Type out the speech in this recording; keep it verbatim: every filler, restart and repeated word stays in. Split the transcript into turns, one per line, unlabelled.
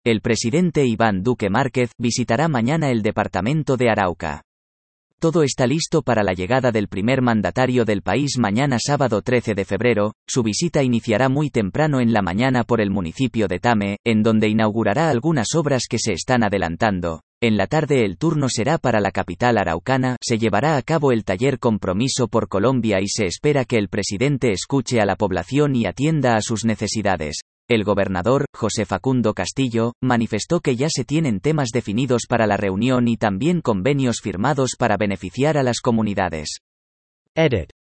El presidente Iván Duque Márquez visitará mañana el departamento de Arauca. Todo está listo para la llegada del primer mandatario del país mañana sábado trece de febrero. Su visita iniciará muy temprano en la mañana por el municipio de Tame, en donde inaugurará algunas obras que se están adelantando. En la tarde el turno será para la capital araucana, se llevará a cabo el taller Compromiso por Colombia y se espera que el presidente escuche a la población y atienda a sus necesidades. El gobernador, José Facundo Castillo, manifestó que ya se tienen temas definidos para la reunión y también convenios firmados para beneficiar a las comunidades.
Edit.